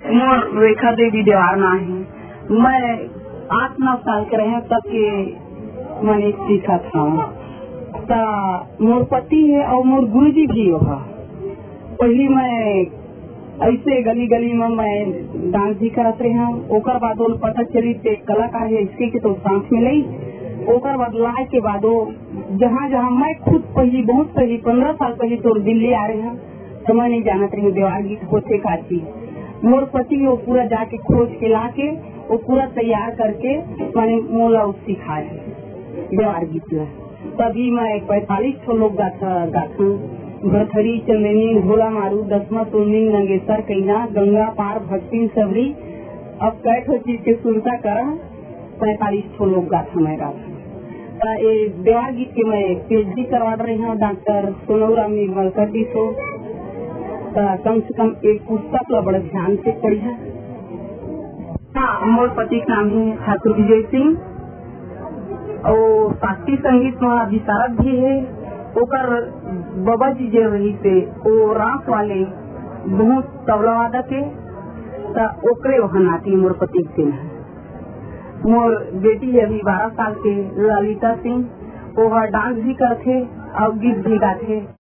मोर रेखा देवी देवार ना है। मैं 8-9 साल के रहे तब के मैंने सीखा था। मोर पति है और मोर गुरुजी भी हो। पहली मैं ऐसे गली गली में मैं डांस भी करत रहे हूँ। ओकर बाद पता चली ते कलाकार है इसके के तो सांस मिले। ओकर बाद लाए के बाद जहाँ जहाँ मैं खुद पहली बहुत पहली 15 साल पहले तो दिल्ली आ रहे हैं तो मैं नहीं जानत रही देवार गीत होते का चीज। मोर पति वो पूरा जाके खोज के ला के वो पूरा तैयार करके मैंने मोला सिखाया देवार गीत में। तभी मैं 45 लोग गाथा भरथरी चंदनी भोला मारू दसमा तुलनी नंगेसर कैना गंगा पार भक्ति सबरी। अब कै ठो चीज के सुनता करा 45 लोग गाथा मैं गाथा। ये देवार गीत के मैं पीएचडी करवा रही हूँ डॉक्टर सोनौराम निर्मलकर जी से। कम से कम एक पुस्तक ला बड़े ध्यान से पढ़ी है। मोर पति का नाम है ठाकुर विजय सिंह और शास्त्रीय संगीत में विशारद भी है। ओकर बाबा जी जो रही थे वो रास वाले बहुत तबला वादक है। ओकरे वहाँ नाती मोर पति सिंह है। मोर बेटी है अभी 12 साल के ललिता सिंह। वो डांस भी करते और गीत भी गाते।